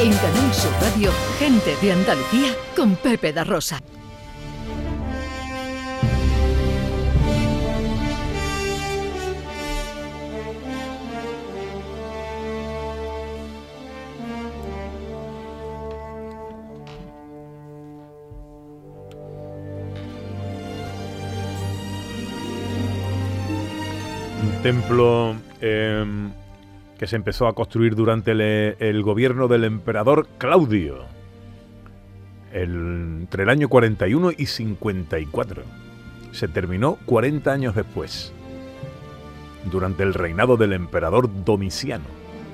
En Canal Sur Radio, Gente de Andalucía con Pepe da Rosa. Un templo que se empezó a construir durante el gobierno del emperador Claudio, entre el año 41 y 54. Se terminó 40 años después, durante el reinado del emperador Domiciano.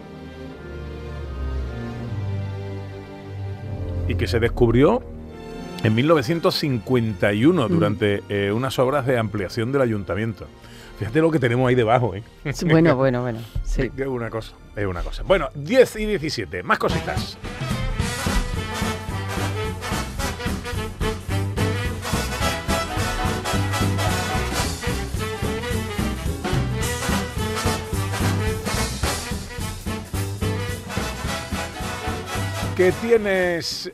Y que se descubrió en 1951 durante unas obras de ampliación del ayuntamiento. Fíjate lo que tenemos ahí debajo, ¿eh? Bueno, sí. Es una cosa. Bueno, 10 y 17, más cositas. ¿Que tienes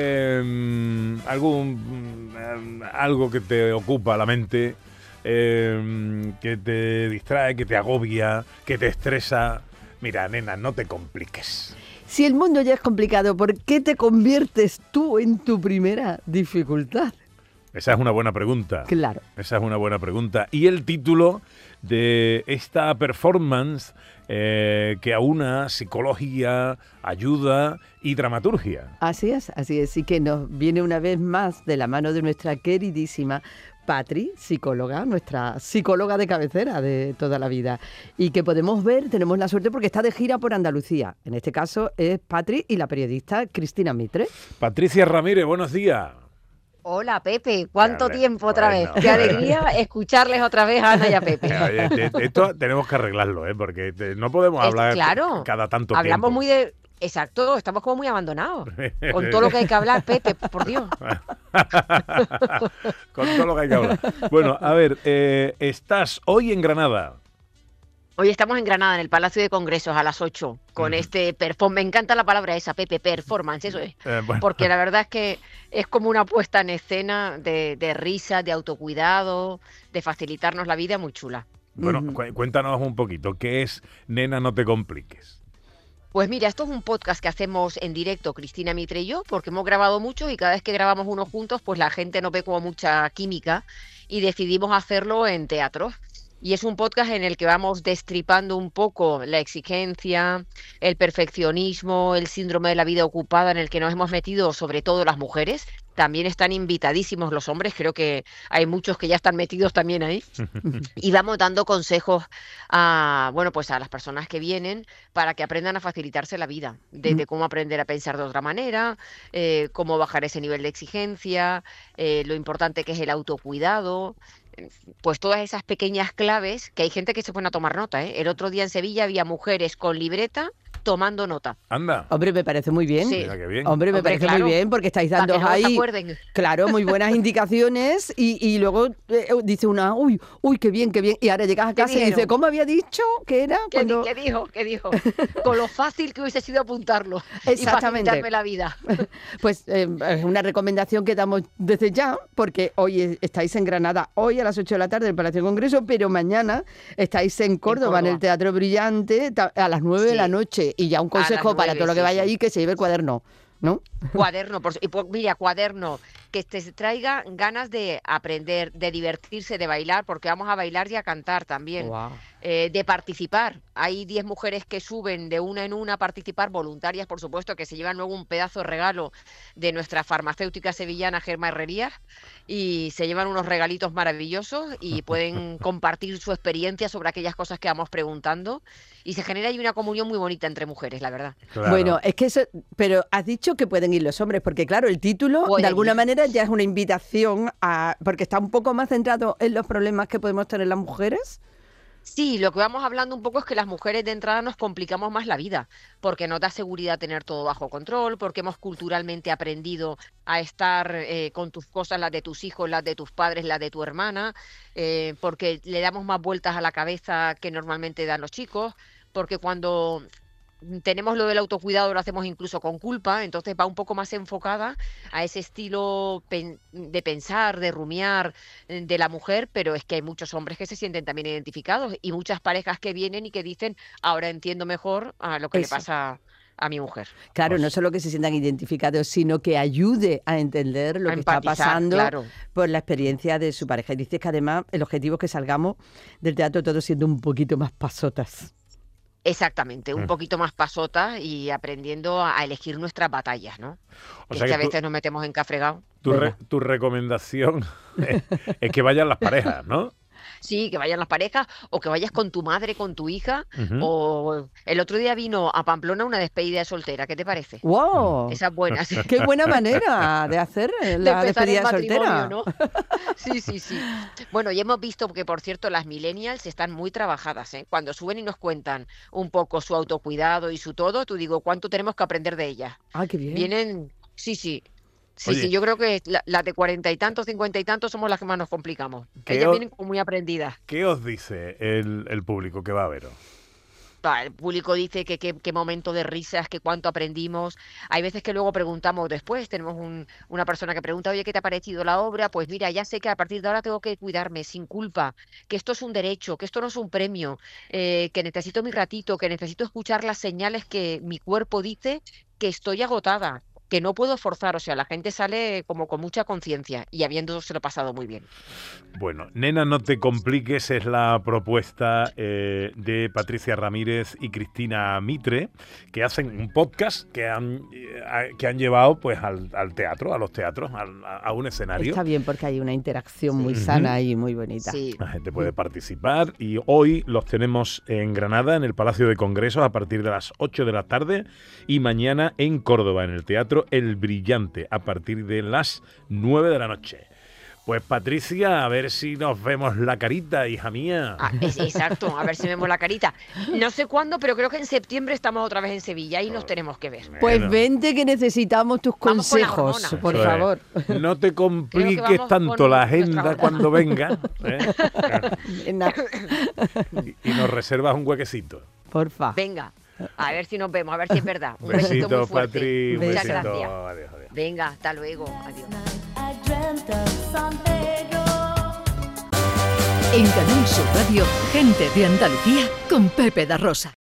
algo que te ocupa la mente? Que te distrae, que te agobia, que te estresa. Mira, nena, no te compliques. Si el mundo ya es complicado, ¿por qué te conviertes tú en tu primera dificultad? Esa es una buena pregunta. Claro. Esa es una buena pregunta. Y el título de esta performance que aúna psicología, ayuda y dramaturgia. Así es. Y que nos viene una vez más de la mano de nuestra queridísima Patri, psicóloga, nuestra psicóloga de cabecera de toda la vida. Y que podemos ver, tenemos la suerte porque está de gira por Andalucía. En este caso es Patri y la periodista Cristina Mitre. Patricia Ramírez, buenos días. Hola, Pepe. ¿Cuánto tiempo otra vez? Qué alegría escucharles otra vez a Ana y a Pepe. Esto tenemos que arreglarlo, porque no podemos hablar cada tanto Hablamos tiempo. muy de... Exacto, estamos como muy abandonados. Con todo lo que hay que hablar, Pepe, por Dios. Con todo lo que hay que hablar. Bueno, a ver, estás hoy en Granada. Hoy estamos en Granada, en el Palacio de Congresos, a las 8, con este performance. Me encanta la palabra esa, Pepe, performance, eso es. Bueno. Porque la verdad es que es como una puesta en escena de risa, de autocuidado, de facilitarnos la vida, muy chula. Bueno, cuéntanos un poquito, ¿qué es Nena, no te compliques? Pues mira, esto es un podcast que hacemos en directo, Cristina Mitre y yo, porque hemos grabado muchos y cada vez que grabamos uno juntos, pues la gente no ve como mucha química y decidimos hacerlo en teatro. Y es un podcast en el que vamos destripando un poco la exigencia, el perfeccionismo, el síndrome de la vida ocupada en el que nos hemos metido, sobre todo las mujeres. También están invitadísimos los hombres, creo que hay muchos que ya están metidos también ahí. Y vamos dando consejos a las personas que vienen para que aprendan a facilitarse la vida, desde cómo aprender a pensar de otra manera, cómo bajar ese nivel de exigencia, lo importante que es el autocuidado. Pues todas esas pequeñas claves que hay gente que se pone a tomar nota, ¿eh? El otro día en Sevilla había mujeres con libreta tomando nota. Anda. Hombre, me parece muy bien. Sí. Mira qué bien. Hombre, me parece muy bien porque estáis dando Para que ahí, no se acuerden. claro, muy buenas indicaciones y luego dice una, uy, qué bien. Y ahora llegas a casa y dices, ¿cómo había dicho que era? ¿Qué dijo? Con lo fácil que hubiese sido apuntarlo. Exactamente. Y facilitarme la vida. Pues es una recomendación que damos desde ya, porque hoy estáis en Granada, hoy a las 8 de la tarde en el Palacio de Congreso, pero mañana estáis en Córdoba, en el Teatro Brillante, a las 9 de la noche. Y ya un consejo para todo lo que vaya allí, que se lleve el cuaderno, ¿no? Cuaderno, mira, cuaderno, que te traiga ganas de aprender, de divertirse, de bailar, porque vamos a bailar y a cantar también. Wow. De participar. Hay 10 mujeres que suben de una en una a participar, voluntarias, por supuesto, que se llevan luego un pedazo de regalo de nuestra farmacéutica sevillana Germa Herrerías y se llevan unos regalitos maravillosos y pueden compartir su experiencia sobre aquellas cosas que vamos preguntando y se genera ahí una comunión muy bonita entre mujeres, la verdad. Claro. Bueno, es que eso, pero has dicho que pueden ir los hombres, porque claro, el título de alguna manera ya es una invitación porque está un poco más centrado en los problemas que podemos tener las mujeres. Sí, lo que vamos hablando un poco es que las mujeres de entrada nos complicamos más la vida, porque nos da seguridad tener todo bajo control, porque hemos culturalmente aprendido a estar con tus cosas, las de tus hijos, las de tus padres, las de tu hermana, porque le damos más vueltas a la cabeza que normalmente dan los chicos, porque cuando tenemos lo del autocuidado, lo hacemos incluso con culpa, entonces va un poco más enfocada a ese estilo de pensar, de rumiar de la mujer, pero es que hay muchos hombres que se sienten también identificados y muchas parejas que vienen y que dicen, ahora entiendo mejor a lo que le Eso. pasa a mi mujer. Claro, no Pues- solo que se sientan identificados, sino que ayude a entender lo A que está empatizar, pasando claro. por la experiencia de su pareja. Y dices que además el objetivo es que salgamos del teatro todos siendo un poquito más pasotas. Exactamente, un Mm. poquito más pasota y aprendiendo a elegir nuestras batallas, ¿no? O Que sea es que a que veces nos metemos en cafregado. tu recomendación es que vayan las parejas, ¿no? Sí, que vayan las parejas o que vayas con tu madre, con tu hija. Ujú. O el otro día vino a Pamplona una despedida de soltera. ¿Qué te parece? ¡Wow! Esa es buena, sí. ¡Qué buena manera de hacer De la empezar el despedida soltera! matrimonio, ¿no? Sí, sí, sí. Bueno, y hemos visto que, por cierto, las millennials están muy trabajadas, ¿eh? Cuando suben y nos cuentan un poco su autocuidado y su todo, tú digo, ¿cuánto tenemos que aprender de ellas? ¡Ah, qué bien! Vienen, sí, sí. Sí, Oye. sí, yo creo que las de 40 y tantos, 50 y tantos somos las que más nos complicamos. ¿Qué Ellas o- vienen como muy aprendidas. ¿Qué os dice el público que va a veros? El público dice que qué momento de risas, que cuánto aprendimos. Hay veces que luego preguntamos después, tenemos una persona que pregunta, oye, ¿qué te ha parecido la obra? Pues mira, ya sé que a partir de ahora tengo que cuidarme sin culpa, que esto es un derecho, que esto no es un premio, que necesito mi ratito, que necesito escuchar las señales que mi cuerpo dice que estoy agotada, que no puedo forzar. O sea, la gente sale como con mucha conciencia y habiéndoselo pasado muy bien. Bueno, Nena, no te compliques, es la propuesta de Patricia Ramírez y Cristina Mitre, que hacen un podcast que han llevado pues al teatro, a los teatros, a un escenario. Está bien porque hay una interacción muy Sí. sana y muy bonita. Sí. La gente puede participar y hoy los tenemos en Granada, en el Palacio de Congresos, a partir de las 8 de la tarde y mañana en Córdoba, en el Teatro El Brillante, a partir de las 9 de la noche. Pues Patricia, a ver si nos vemos la carita, hija mía. Exacto, a ver si vemos la carita. No sé cuándo, pero creo que en septiembre estamos otra vez en Sevilla y nos tenemos que ver. Pues Bueno. vente que necesitamos tus Vamos con la consejos, hormona. por Eso es. favor. No te compliques vamos tanto con la nuestra agenda hora. cuando venga Nena, y nos reservas un huequecito. porfa. Venga, a ver si nos vemos, a ver si es verdad. Un besito Besito, muy fuerte. Patri. Un Muchas besito. gracias. Adiós, adiós. Venga, hasta luego. Adiós. I dreamt of San Pedro. En Canal Sur Radio, gente de Andalucía con Pepe da Rosa.